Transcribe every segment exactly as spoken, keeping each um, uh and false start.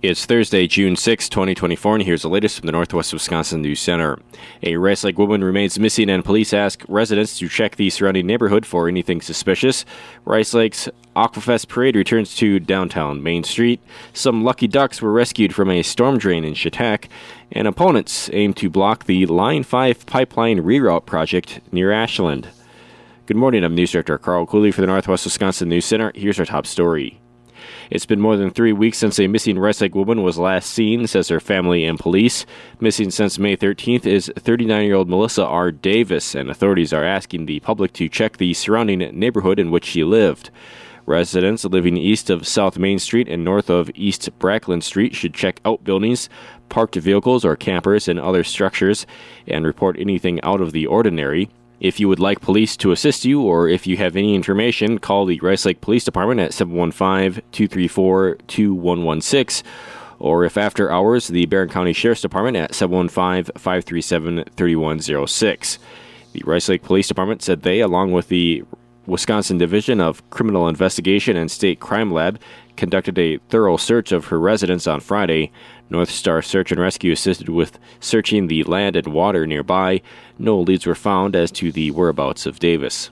It's Thursday, June sixth, twenty twenty-four, and here's the latest from the Northwest Wisconsin News Center. A Rice Lake woman remains missing, and police ask residents to check the surrounding neighborhood for anything suspicious. Rice Lake's Aquafest Parade returns to downtown Main Street. Some lucky ducks were rescued from a storm drain in Chetek, and opponents aim to block the Line five pipeline reroute project near Ashland. Good morning, I'm News Director Carl Cooley for the Northwest Wisconsin News Center. Here's our top story. It's been more than three weeks since a missing Rice Lake woman was last seen, says her family and police. Missing since May thirteenth is thirty-nine-year-old Melissa R. Davis, and authorities are asking the public to check the surrounding neighborhood in which she lived. Residents living east of South Main Street and north of East Brackland Street should check outbuildings, parked vehicles or campers, and other structures and report anything out of the ordinary. If you would like police to assist you, or if you have any information, call the Rice Lake Police Department at seven one five, two three four, two one one six, or if after hours, the Barron County Sheriff's Department at seven one five, five three seven, three one zero six. The Rice Lake Police Department said they, along with the Wisconsin Division of Criminal Investigation and State Crime Lab, conducted a thorough search of her residence on Friday. North Star Search and Rescue assisted with searching the land and water nearby. No leads were found as to the whereabouts of Davis.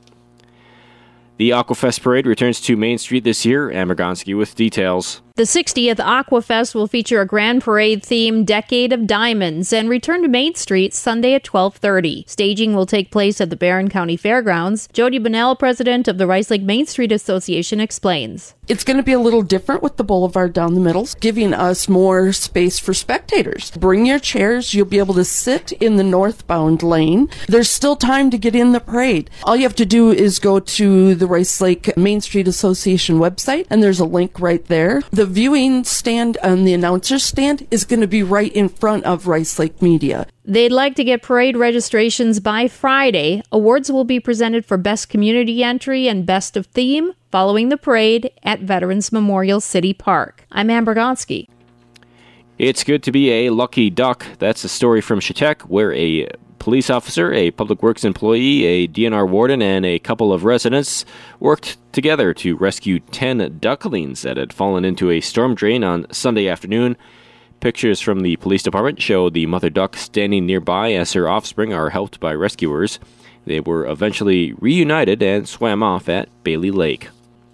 The Aquafest Parade returns to Main Street this year. Amber Gonski with details. The sixtieth Aquafest will feature a grand parade themed Decade of Diamonds and return to Main Street Sunday at twelve thirty. Staging will take place at the Barron County Fairgrounds. Jody Bunnell, president of the Rice Lake Main Street Association, explains. It's going to be a little different with the boulevard down the middle, giving us more space for spectators. Bring your chairs. You'll be able to sit in the northbound lane. There's still time to get in the parade. All you have to do is go to the Rice Lake Main Street Association website, and there's a link right there. The viewing stand and the announcer's stand is going to be right in front of Rice Lake Media. They'd like to get parade registrations by Friday. Awards will be presented for Best Community Entry and Best of Theme following the parade at Veterans Memorial City Park. I'm Amber Gonski. It's good to be a lucky duck. That's a story from Chetek, where a police officer, a public works employee, a D N R warden, and a couple of residents worked together to rescue ten ducklings that had fallen into a storm drain on Sunday afternoon. Pictures from the police department show the mother duck standing nearby as her offspring are helped by rescuers. They were eventually reunited and swam off at Bailey Lake.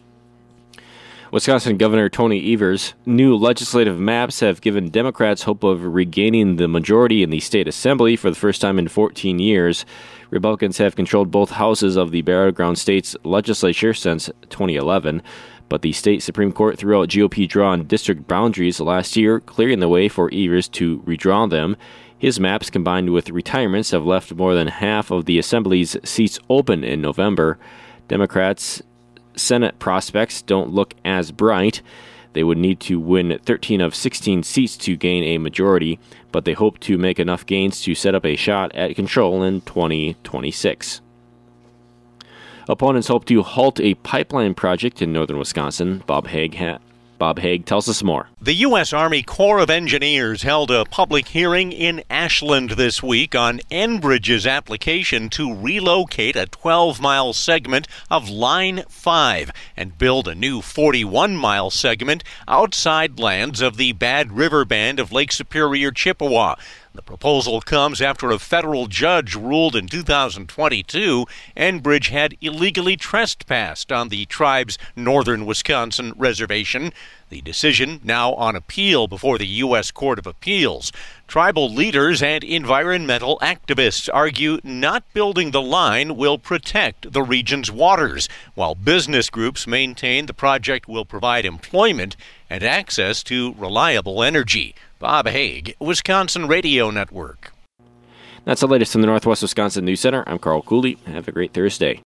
Wisconsin Governor Tony Evers' new legislative maps have given Democrats hope of regaining the majority in the state assembly for the first time in fourteen years. Republicans have controlled both houses of the battleground state's legislature since twenty eleven, but the state Supreme Court threw out G O P-drawn district boundaries last year, clearing the way for Evers to redraw them. His maps, combined with retirements, have left more than half of the assembly's seats open in November. Democrats' Senate prospects don't look as bright. They would need to win thirteen of sixteen seats to gain a majority, but they hope to make enough gains to set up a shot at control in twenty twenty-six. Opponents hope to halt a pipeline project in northern Wisconsin. Bob Haig, ha- Bob Haig tells us more. The U S. Army Corps of Engineers held a public hearing in Ashland this week on Enbridge's application to relocate a twelve-mile segment of Line five and build a new forty-one-mile segment outside lands of the Bad River Band of Lake Superior, Chippewa. The proposal comes after a federal judge ruled in two thousand twenty-two Enbridge had illegally trespassed on the tribe's northern Wisconsin reservation. The decision now on appeal before the U S. Court of Appeals. Tribal leaders and environmental activists argue not building the line will protect the region's waters, while business groups maintain the project will provide employment and access to reliable energy. Bob Haig, Wisconsin Radio Network. That's the latest from the Northwest Wisconsin News Center. I'm Carl Cooley. Have a great Thursday.